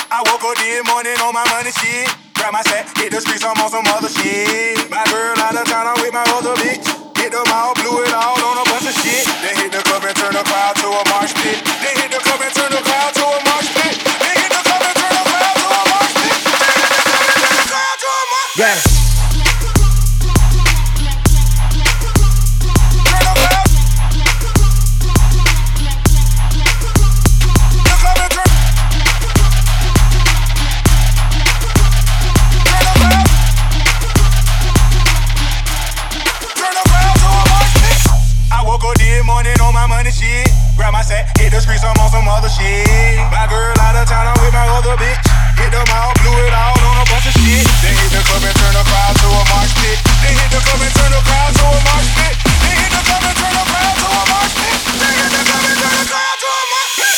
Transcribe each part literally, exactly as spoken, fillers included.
I woke up this morning on my money shit. Grab my sack, hit the streets, I'm on some other shit. My girl out of town, I'm with my other bitch. Hit them all, blew it all on a bunch of shit. Then hit the club and turn the crowd to a marsh pit. Then hit the club and turn the crowd to a marsh pit. Then hit the club and turn the crowd to a marsh pit. Then hit the club and turn the crowd to a marsh pit. Yeah. Shit. Grab my sack, hit the streets, I'm on some other shit. My girl out of town, I'm with my other bitch. Hit them all, blew it all on a bunch of shit. Then hit the club and turn the crowd to a marsh pit. Then hit the club and turn the crowd to a marsh pit. Then hit the club and turn the crowd to a marsh pit. Then hit the club and turn the crowd to a marsh pit.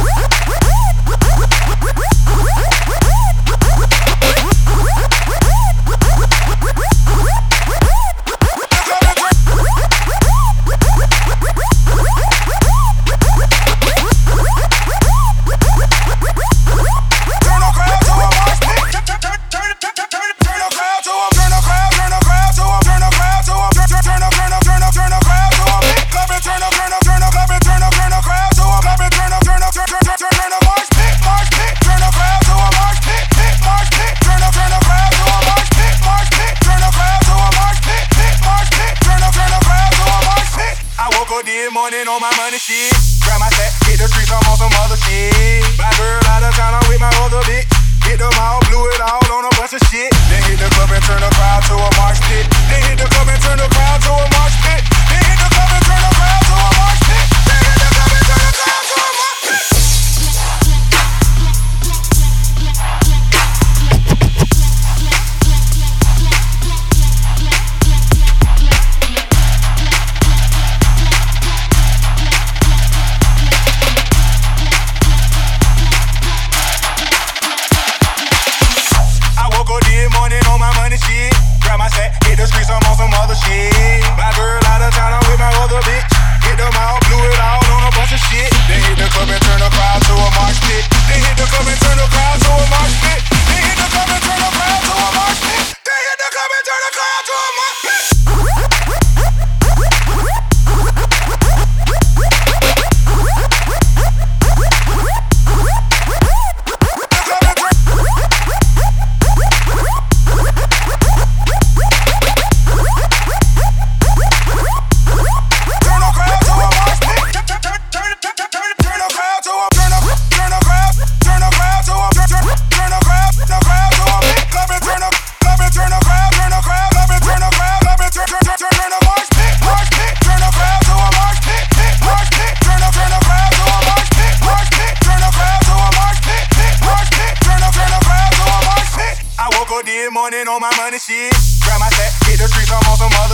Morning on my money shit. Grab my sack, hit the streets, I'm on some other shit. My girl out of town, I'm with my other bitch. Hit them all, blew it all on a bunch of shit. Then hit the club and turn the crowd to a marsh pit. Then hit the club and turn the crowd to a marsh pit. Then hit the club and turn the crowd to a marsh pit. Then hit the club and turn the crowd to a marsh pit. Grab my sack, hit the streets, I'm on some other shit. My girl out of town, I'm with my other bitch. Hit them all, blew it all on a bunch of shit. Then hit the club and turn the crowd to a marsh pit. Then hit the club and turn the crowd to a marsh pit. Then hit the club and turn the crowd to a marsh pit. Then hit the club and turn the crowd to a marsh pit. Morning on my money shit. Grab my sack, hit the streets, I'm on some